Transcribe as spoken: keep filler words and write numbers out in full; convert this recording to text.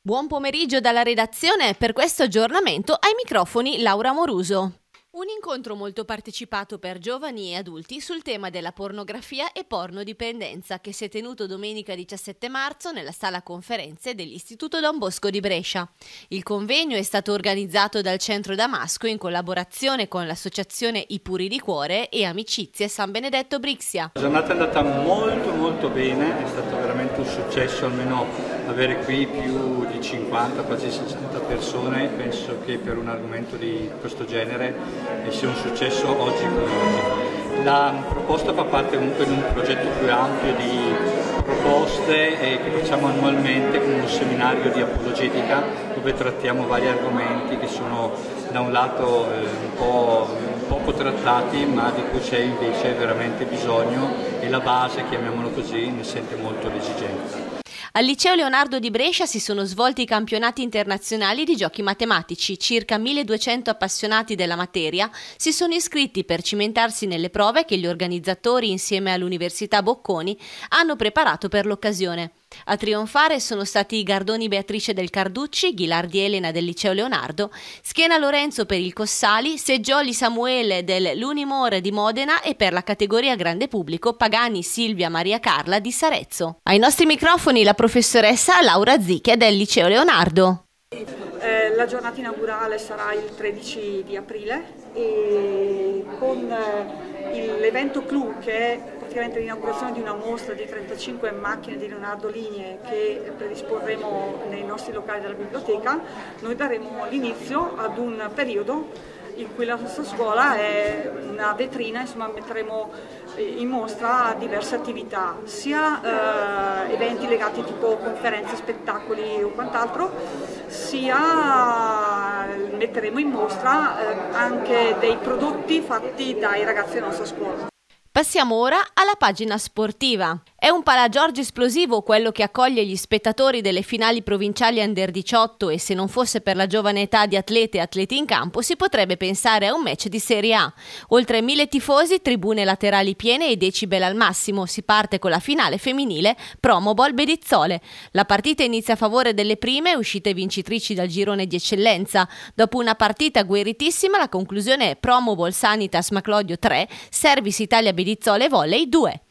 Buon pomeriggio dalla redazione, per questo aggiornamento ai microfoni Laura Moruso. Un incontro molto partecipato per giovani e adulti sul tema della pornografia e pornodipendenza che si è tenuto domenica diciassette marzo nella sala conferenze dell'Istituto Don Bosco di Brescia. Il convegno è stato organizzato dal Centro Damasco in collaborazione con l'associazione I Puri di Cuore e Amicizie San Benedetto Brixia. La giornata è andata molto molto bene, è stato veramente un successo, almeno avere qui più di cinquanta, quasi sessanta persone, penso che per un argomento di questo genere sia un successo oggi come oggi. La proposta fa parte comunque di un progetto più ampio di proposte eh, che facciamo annualmente con un seminario di apologetica dove trattiamo vari argomenti che sono da un lato eh, un po' poco trattati ma di cui c'è invece veramente bisogno e la base, chiamiamolo così, ne sente molto l'esigenza. Al Liceo Leonardo di Brescia si sono svolti i campionati internazionali di giochi matematici. Circa milleduecento appassionati della materia si sono iscritti per cimentarsi nelle prove che gli organizzatori, insieme all'Università Bocconi, hanno preparato per l'occasione. A trionfare sono stati Gardoni Beatrice del Carducci, Ghilardi Elena del Liceo Leonardo, Schiena Lorenzo per il Cossali, Seggioli Samuele del l'Unimore di Modena e per la categoria grande pubblico Pagani Silvia Maria Carla di Sarezzo. Ai nostri microfoni la professoressa Laura Zicchia del Liceo Leonardo. Eh, la giornata inaugurale sarà il tredici di aprile e con eh, l'evento clou che è praticamente l'inaugurazione di una mostra di trentacinque macchine di Leonardo Lignee che predisporremo nei nostri locali della biblioteca, noi daremo l'inizio ad un periodo in cui la nostra scuola è una vetrina, insomma metteremo in mostra diverse attività, sia eh, eventi legati tipo conferenze, spettacoli o quant'altro, sia metteremo in mostra eh, anche dei prodotti fatti dai ragazzi della nostra scuola. Passiamo ora alla pagina sportiva. È un Palagiorgio esplosivo quello che accoglie gli spettatori delle finali provinciali Under diciotto e se non fosse per la giovane età di atlete e atleti in campo si potrebbe pensare a un match di Serie A. Oltre mille tifosi, tribune laterali piene e decibel al massimo. Si parte con la finale femminile Promobol Bedizzole. La partita inizia a favore delle prime, uscite vincitrici dal girone di eccellenza. Dopo una partita guerritissima, la conclusione è Promobol Sanitas Maclodio tre, Service Italia Bedizzole Volley due.